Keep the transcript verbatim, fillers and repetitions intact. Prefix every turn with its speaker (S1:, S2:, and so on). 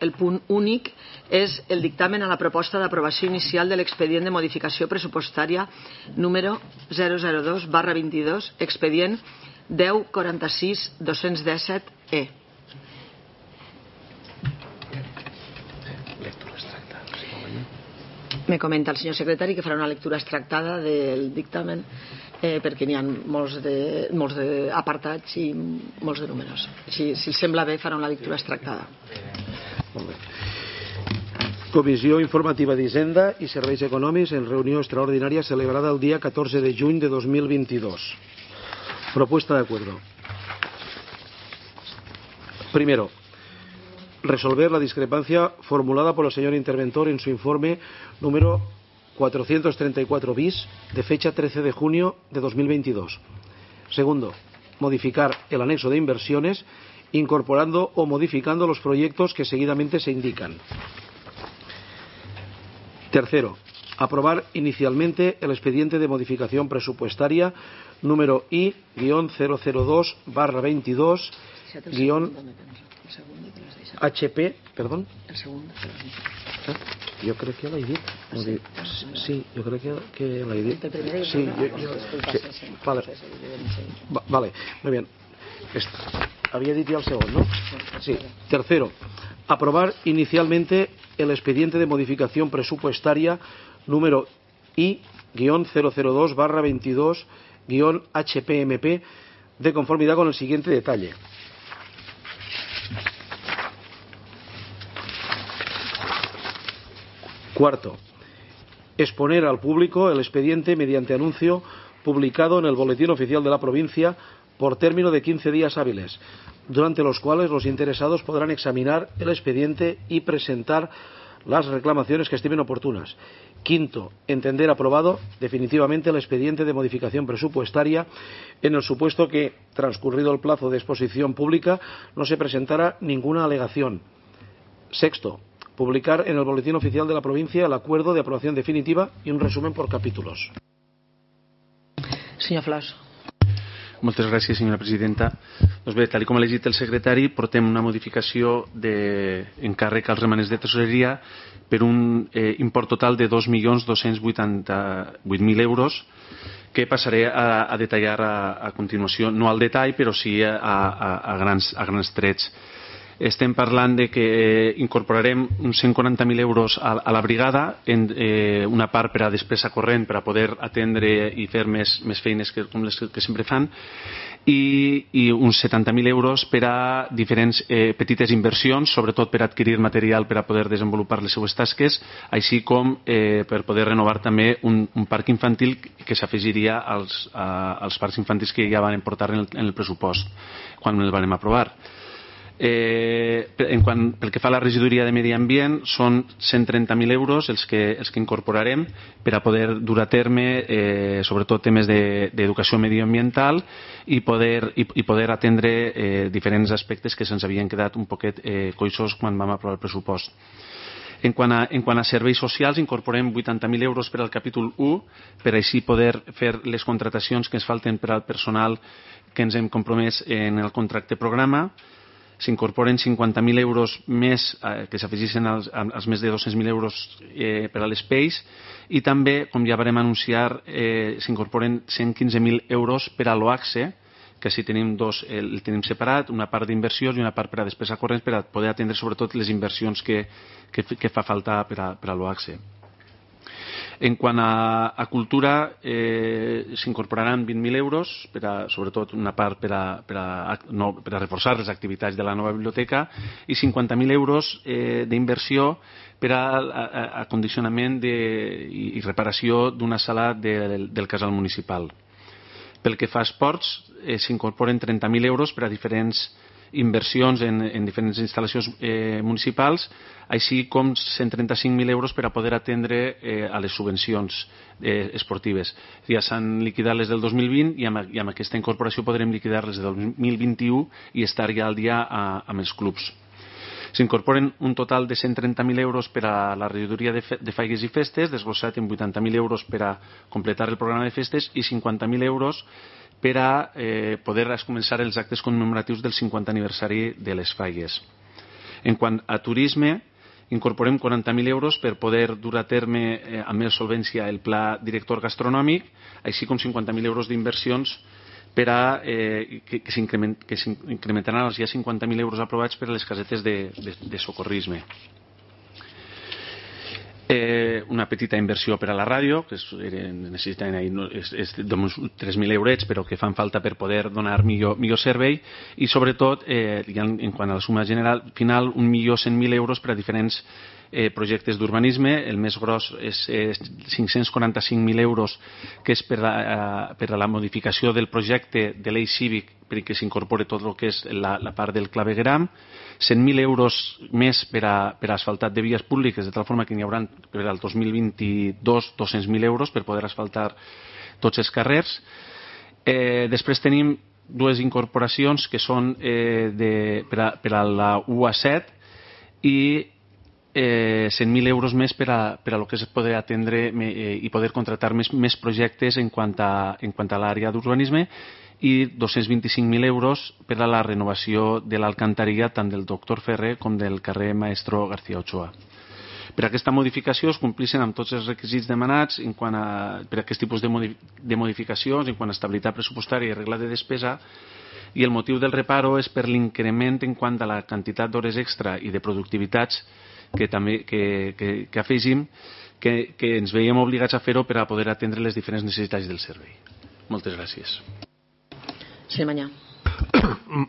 S1: el punt únic és el dictamen a la proposta d'aprovació inicial de l'expedient de modificació pressupostària número zero zero dos barra vint-i-dos, expedient deu quaranta-sis dos-cents disset E. Me comenta el senyor secretari que farà una lectura extractada del dictamen eh, perquè n'hi ha molts de, molts d'apartats i molts de números. Si, si sembla bé, farà una lectura extractada.
S2: Molt bé. Comissió Informativa d'Hisenda i Serveis Econòmics en reunió extraordinària celebrada el dia catorze de juny de dos mil veintidós. Propuesta de acuerdo. Primero, resolver la discrepancia formulada por el señor interventor en su informe número cuatrocientos treinta y cuatro bis de fecha trece de junio de dos mil veintidós. Segundo, modificar el anexo de inversiones incorporando o modificando los proyectos que seguidamente se indican. Tercero, aprobar inicialmente el expediente de modificación presupuestaria número I cero cero dos barra veintidós H P, perdón.
S1: El segundo.
S2: ¿Eh? Yo creo que l'he dit. Sí, sí, yo creo que, que l'he dit. Sí, yo, yo, sí. Vale. Va, vale, muy bien. Había dicho ya el segundo, ¿no? Sí. Tercero, aprobar inicialmente el expediente de modificación presupuestaria número I cero cero dos barra veintidós H P M P de conformidad con el siguiente detalle. Cuarto, exponer al público el expediente mediante anuncio publicado en el Boletín Oficial de la Provincia por término de quince días hábiles, durante los cuales los interesados podrán examinar el expediente y presentar las reclamaciones que estimen oportunas. Quinto, entender aprobado definitivamente el expediente de modificación presupuestaria en el supuesto que, transcurrido el plazo de exposición pública, no se presentara ninguna alegación. Sexto, publicar en el Boletín Oficial de la Provincia el acuerdo de aprobación definitiva y un resumen por capítulos.
S1: Senyor Flas.
S3: Moltes gràcies, senyora presidenta. Doncs bé, tal com ha llegit el secretari, portem una modificació d'encàrrec als remanents de tesoreria per un eh, import total de dos milions dos-cents vuitanta-vuit mil euros que passaré a, a detallar a, a continuació, no al detall, però sí a, a, a, grans, a grans trets. Estem parlant de que eh, incorporarem uns cent quaranta mil euros a, a la brigada, en, eh, una part per a despesa corrent per a poder atendre i fer més, més feines que, com les que, que sempre fan, i, i uns setanta mil euros per a diferents eh, petites inversions, sobretot per adquirir material per a poder desenvolupar les seues tasques, així com eh, per poder renovar també un, un parc infantil que s'afegiria als, a, als parcs infantils que ja van portar en el, en el pressupost quan el vam aprovar. Eh, en quant, pel que fa a la regidoria de Medi Ambient, són cent trenta mil euros els que, els que incorporarem per a poder dur a terme eh, sobretot temes d'educació de, medioambiental i poder, i, i poder atendre eh, diferents aspectes que se'ns havien quedat un poquet eh, coixos quan vam aprovar el pressupost. En quant, a, en quant a serveis socials, incorporem vuitanta mil euros per al capítol u per així poder fer les contratacions que ens falten per al personal que ens hem compromès en el contracte programa. S'incorporen cinquanta mil euros més eh, que s'afegissin als, als més de dos-cents mil euros eh, per a l'Space i també, com ja vam anunciar, eh, s'incorporen cent quinze mil euros per a l'OACSE, que si tenim dos, el tenim separat, una part d'inversions i una part per a despesa corrent per a poder atendre sobretot les inversions que, que, que fa falta per a, per a l'OACSE. En quant a, a cultura, eh, s'incorporaran vint mil euros, per a, sobretot una part per a, per, a, no, per a reforçar les activitats de la nova biblioteca, i cinquanta mil euros eh, d'inversió per a, a, a condicionament de, i, i reparació d'una sala de, del, del casal municipal. Pel que fa a esports, eh, s'incorporen trenta mil euros per a diferents inversions en, en diferents instal·lacions eh, municipals, així com cent trenta-cinc mil euros per a poder atendre eh, a les subvencions eh, esportives. Ja s'han liquidat les del dos mil vint i amb, i amb aquesta incorporació podrem liquidar les del dos mil vint-i-u i estar ja al dia a, amb els clubs. S'incorporen un total de cent trenta mil euros per a la regidoria de, fe, de Faigues i Festes, desglossat en vuitanta mil euros per a completar el programa de festes i cinquanta mil euros per a eh, poder començar els actes commemoratius del cinquantè aniversari de les Faigues. En quant a turisme, incorporem quaranta mil euros per poder dur a terme eh, amb més solvència el pla director gastronòmic, així com cinquanta mil euros d'inversions per a, eh, que, que s'incrementaran els ja cinquanta mil euros aprovats per a les casetes de, de, de socorrisme. Eh, una petita inversió per a la ràdio, que es, necessiten és, és d'uns tres mil eurets, però que fan falta per poder donar millor, millor servei, i sobretot, eh, en, en quant a la suma general final, un milió cent mil euros per a diferents eh, projectes d'urbanisme. El més gros és, és cinc-cents quaranta-cinc mil euros, que és per a, per a la modificació del projecte de l'eix cívic, perquè s'incorpore tot el que és la, la part del clavegueram, cent mil euros més per a, per a asfaltat de vies públiques, de tal forma que n'hi haurà per al dos mil vint-i-dos dos-cents mil euros per poder asfaltar tots els carrers. Eh, després tenim dues incorporacions que són eh, de, per, a, per a la U A set i eh, cent mil euros més per a, per a lo que és poder atendre eh, i poder contractar més, més projectes en quant a, en quant a l'àrea d'urbanisme, i dos-cents vint-i-cinc mil euros per a la renovació de l'alcantarilla tant del doctor Ferrer com del carrer Maestro García Ochoa. Per a aquesta modificació es complissin amb tots els requisits demanats en quant a, per a aquest tipus de, modi, de modificacions en quant a estabilitat pressupostària i regla de despesa, i el motiu del reparo és per l'increment en quant a la quantitat d'hores extra i de productivitats que també que, que, que afegim, que, que ens veiem obligats a fer-ho per a poder atendre les diferents necessitats del servei. Moltes gràcies.
S1: Sí, Mañà.